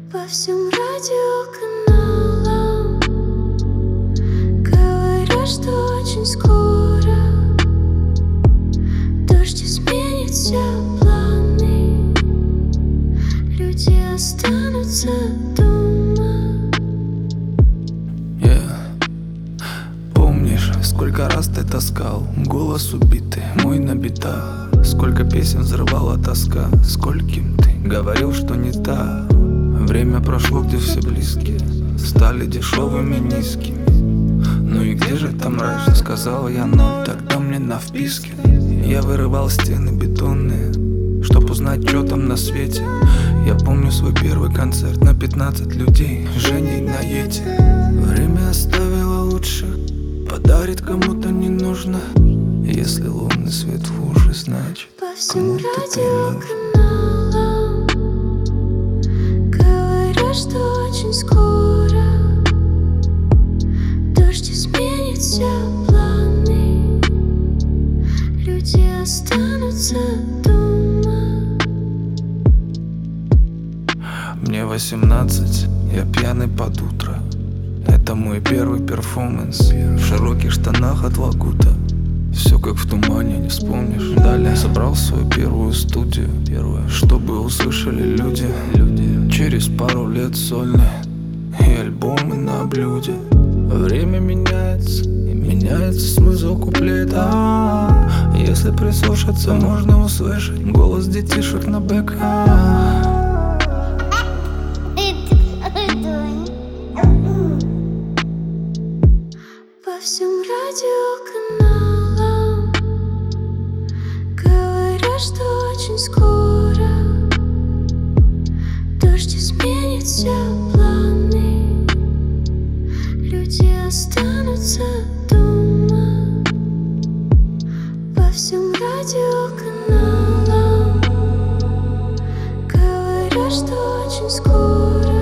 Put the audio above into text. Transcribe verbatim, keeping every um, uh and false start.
По всем радиоканалам говорят, что очень скоро дождь изменит все планы. Люди останутся дома. Yeah. Помнишь, сколько раз ты таскал голос убитый мой на битах? Сколько песен взрывала тоска, скольким ты говорил, что не та. Время прошло, где все близкие стали дешевыми, низкими. Ну и где же там раньше, сказал я ноль, тогда мне на вписке. Я вырывал стены бетонные, чтоб узнать, что там на свете. Я помню свой первый концерт на пятнадцать людей, Женей на Йети. Время оставило лучше, подарит кому-то не нужно. Если лунный свет в уши, значит по всем кому-то ты нужен. радиоканалам говорят, что очень скоро дождь изменит все планы. Люди останутся дома. Мне восемнадцать, я пьяный под утро. Это мой первый перформанс в широких штанах от Лагута. Все как в тумане, не вспомнишь. Далее собрал свою первую студию, первую, чтобы услышали люди. люди Через пару лет сольные и альбомы на блюде. Время меняется, и меняется смысл куплета. Если прислушаться, можно услышать голос детишек на бэках. По всем радиоканалам говорят, что очень скоро дождь изменит все планы. Люди останутся дома. По всем радиоканалам говорят, что очень скоро